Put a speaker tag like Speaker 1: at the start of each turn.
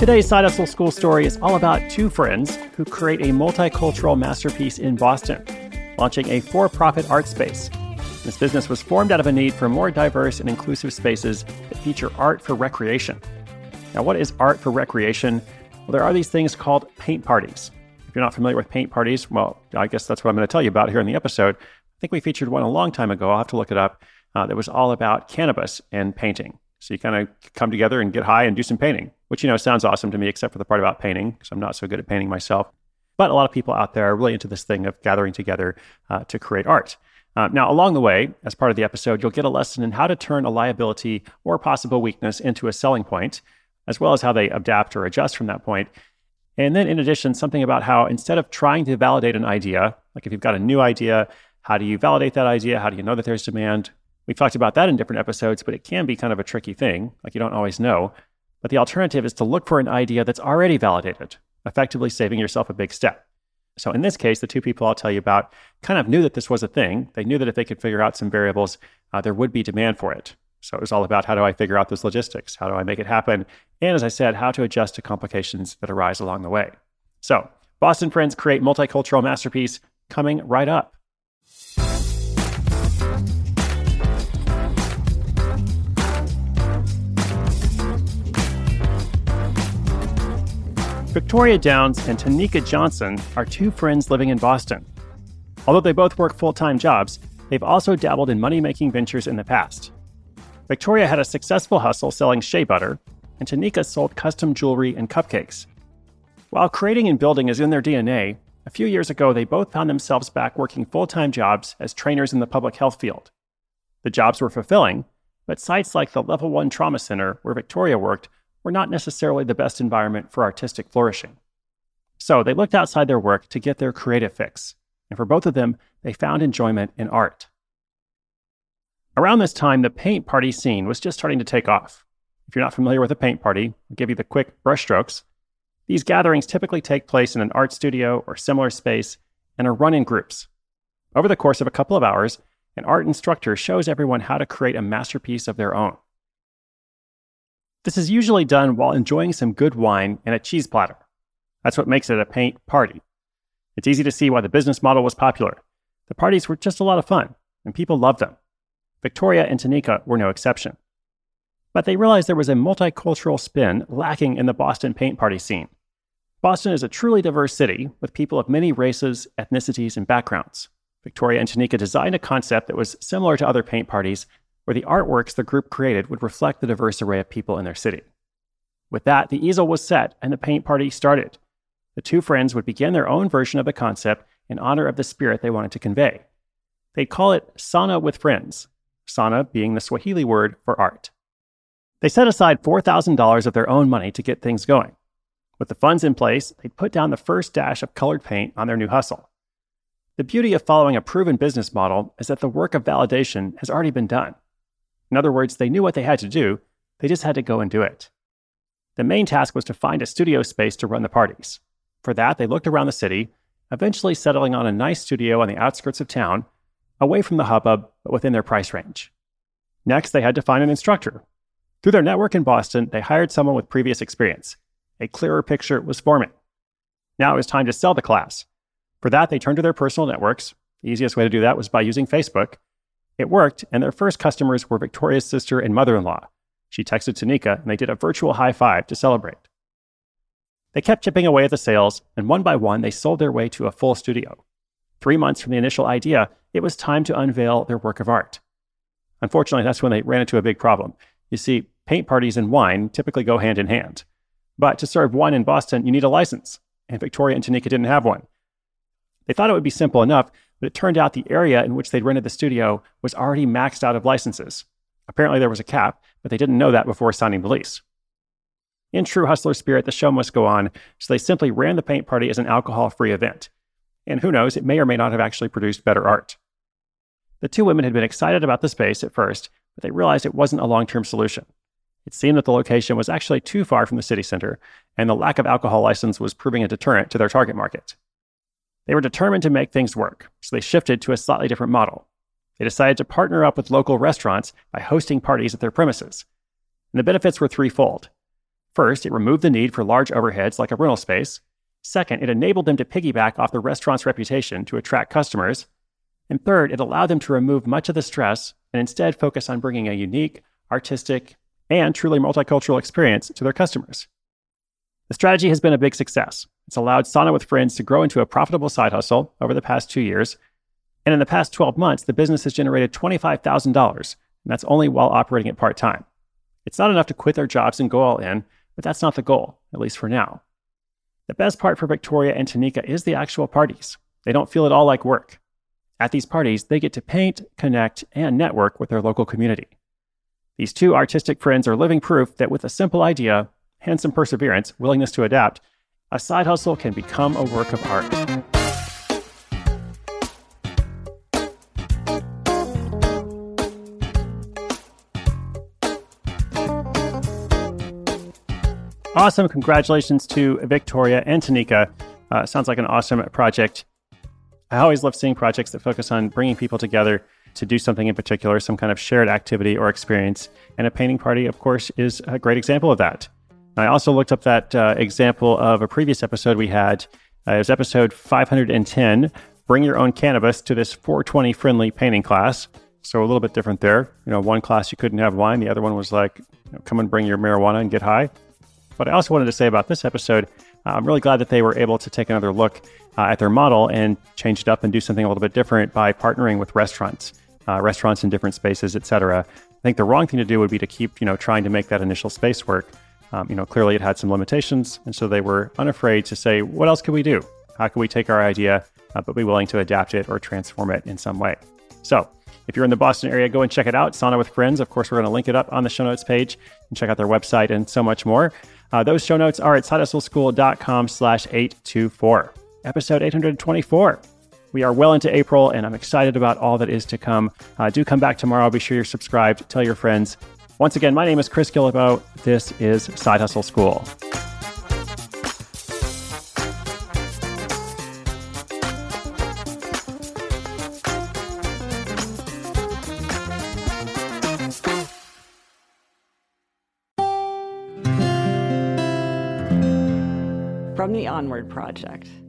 Speaker 1: Today's Side Hustle School story is all about two friends who create a multicultural masterpiece in Boston, launching a for-profit art space. This business was formed out of a need for more diverse and inclusive spaces that feature art for recreation. Now, what is art for recreation? Well, there are these things called paint parties. If you're not familiar with paint parties, well, I guess that's what I'm going to tell you about here in the episode. I think we featured one a long time ago. I'll have to look it up. That was all about cannabis and painting. So you kind of come together and get high and do some painting, which, sounds awesome to me, except for the part about painting, because I'm not so good at painting myself. But a lot of people out there are really into this thing of gathering together to create art. Now, along the way, as part of the episode, you'll get a lesson in how to turn a liability or possible weakness into a selling point, as well as how they adapt or adjust from that point. And then in addition, something about how instead of trying to validate an idea, like if you've got a new idea, how do you validate that idea? How do you know that there's demand? We've talked about that in different episodes, but it can be kind of a tricky thing. Like you don't always know. But the alternative is to look for an idea that's already validated, effectively saving yourself a big step. So in this case, the two people I'll tell you about kind of knew that this was a thing. They knew that if they could figure out some variables, there would be demand for it. So it was all about how do I figure out those logistics? How do I make it happen? And as I said, how to adjust to complications that arise along the way. So Boston friends create multicultural masterpiece coming right up. Victoria Downs and Tanika Johnson are two friends living in Boston. Although they both work full-time jobs, they've also dabbled in money-making ventures in the past. Victoria had a successful hustle selling shea butter, and Tanika sold custom jewelry and cupcakes. While creating and building is in their DNA, a few years ago they both found themselves back working full-time jobs as trainers in the public health field. The jobs were fulfilling, but sites like the Level 1 Trauma Center where Victoria worked were not necessarily the best environment for artistic flourishing. So they looked outside their work to get their creative fix, and for both of them, they found enjoyment in art. Around this time, the paint party scene was just starting to take off. If you're not familiar with a paint party, I'll give you the quick brushstrokes. These gatherings typically take place in an art studio or similar space and are run in groups. Over the course of a couple of hours, an art instructor shows everyone how to create a masterpiece of their own. This is usually done while enjoying some good wine and a cheese platter. That's what makes it a paint party. It's easy to see why the business model was popular. The parties were just a lot of fun, and people loved them. Victoria and Tanika were no exception. But they realized there was a multicultural spin lacking in the Boston paint party scene. Boston is a truly diverse city with people of many races, ethnicities, and backgrounds. Victoria and Tanika designed a concept that was similar to other paint parties, where the artworks the group created would reflect the diverse array of people in their city. With that, the easel was set and the paint party started. The two friends would begin their own version of the concept in honor of the spirit they wanted to convey. They'd call it Sana with Friends, Sana being the Swahili word for art. They set aside $4,000 of their own money to get things going. With the funds in place, they'd put down the first dash of colored paint on their new hustle. The beauty of following a proven business model is that the work of validation has already been done. In other words, they knew what they had to do, they just had to go and do it. The main task was to find a studio space to run the parties. For that, they looked around the city, eventually settling on a nice studio on the outskirts of town, away from the hubbub, but within their price range. Next, they had to find an instructor. Through their network in Boston, they hired someone with previous experience. A clearer picture was forming. Now it was time to sell the class. For that, they turned to their personal networks. The easiest way to do that was by using Facebook. It worked, and their first customers were Victoria's sister and mother-in-law. She texted Tanika, and they did a virtual high five to celebrate. They kept chipping away at the sales, and one by one, they sold their way to a full studio. 3 months from the initial idea, it was time to unveil their work of art. Unfortunately, that's when they ran into a big problem. You see, paint parties and wine typically go hand in hand. But to serve wine in Boston, you need a license, and Victoria and Tanika didn't have one. They thought it would be simple enough, but it turned out the area in which they'd rented the studio was already maxed out of licenses. Apparently there was a cap, but they didn't know that before signing the lease. In true hustler spirit, the show must go on, so they simply ran the paint party as an alcohol-free event. And who knows, it may or may not have actually produced better art. The two women had been excited about the space at first, but they realized it wasn't a long-term solution. It seemed that the location was actually too far from the city center, and the lack of alcohol license was proving a deterrent to their target market. They were determined to make things work, so they shifted to a slightly different model. They decided to partner up with local restaurants by hosting parties at their premises. And the benefits were threefold. First, it removed the need for large overheads like a rental space. Second, it enabled them to piggyback off the restaurant's reputation to attract customers. And third, it allowed them to remove much of the stress and instead focus on bringing a unique, artistic, and truly multicultural experience to their customers. The strategy has been a big success. It's allowed Sauna with Friends to grow into a profitable side hustle over the past 2 years. And in the past 12 months, the business has generated $25,000, and that's only while operating it part-time. It's not enough to quit their jobs and go all in, but that's not the goal, at least for now. The best part for Victoria and Tanika is the actual parties. They don't feel at all like work. At these parties, they get to paint, connect, and network with their local community. These two artistic friends are living proof that with a simple idea and some perseverance, willingness to adapt, a side hustle can become a work of art. Awesome. Congratulations to Victoria and Tanika. Sounds like an awesome project. I always love seeing projects that focus on bringing people together to do something in particular, some kind of shared activity or experience. And a painting party, of course, is a great example of that. I also looked up that example of a previous episode we had. It was episode 510, Bring Your Own Cannabis to this 420 friendly painting class. So a little bit different there. One class you couldn't have wine. The other one was like, come and bring your marijuana and get high. But I also wanted to say about this episode, I'm really glad that they were able to take another look at their model and change it up and do something a little bit different by partnering with restaurants in different spaces, etc. I think the wrong thing to do would be to keep, trying to make that initial space work. Clearly it had some limitations, and so they were unafraid to say, what else can we do? How can we take our idea, but be willing to adapt it or transform it in some way? So if you're in the Boston area, go and check it out. Sauna with Friends. Of course, we're going to link it up on the show notes page and check out their website and so much more. Those show notes are at sidehustleschool.com/824. Episode 824. We are well into April, and I'm excited about all that is to come. Do come back tomorrow. Be sure you're subscribed. Tell your friends. Once again, my name is Chris Guillebeau. This is Side Hustle School.
Speaker 2: From the Onward Project.